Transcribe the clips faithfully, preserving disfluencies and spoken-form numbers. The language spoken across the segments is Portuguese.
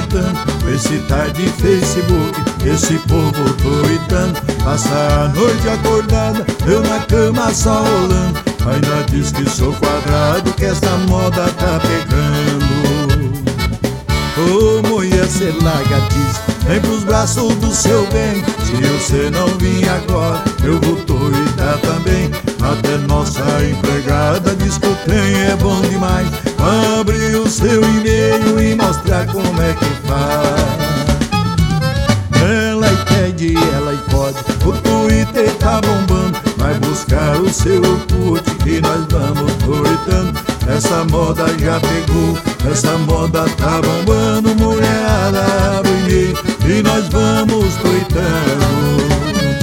tweetando, esse tal de Facebook, esse povo tweetando. Passa a noite acordada, eu na cama só rolando. Ainda diz que sou quadrado, que essa moda tá pegando. Ô mulher, cê larga disso, vem pros braços do seu bem. Se você não vir agora, eu vou tweetar também. Até nossa empregada diz que o trem é bom demais. Abrir o seu e-mail e mostrar como é que faz. Ela entende, ela pode, o Twitter tá bombando. Vai buscar o seu Orkut e nós vamos tweetando. Essa moda já pegou, essa moda tá bombando. Mulherada, abre o e-mail e nós vamos tweetando.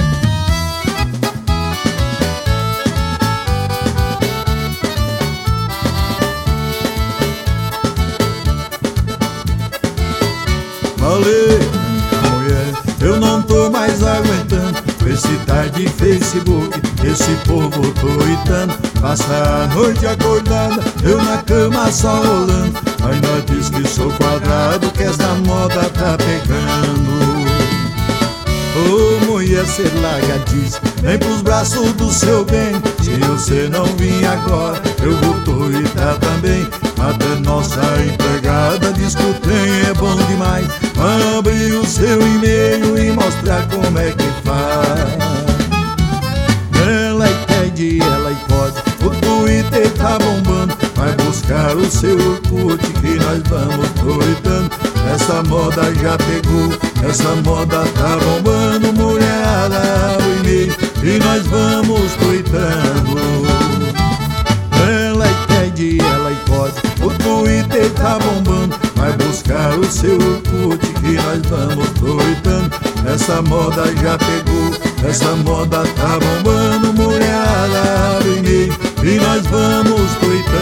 Falei, mulher, eu não tô mais aguentando esse tal de Facebook, esse povo tweetando. Passa a noite acordada, eu na cama só rolando. Ainda diz que sou quadrado, que essa moda tá pegando. Ô mulher, cê larga disso, vem pros braços do seu bem. Se você não vir agora, eu vou tweetar também. Até nossa empregada diz que o trem é bom demais. Abrir o seu e-mail e mostrar como é que faz. Ela entende, ela pode, o Twitter tá bombando. Vai buscar o seu Orkut que nós vamos tweetando. Essa moda já pegou, essa moda tá bombando. Mulherada, o e-mail e nós vamos tweetando. Ela entende, ela pode, o Twitter tá bombando. Vai buscar o seu Orkut que nós vamos tweetando. Essa moda já pegou, essa moda tá bombando. Mulherada, abre o e-mail e nós vamos tweetando.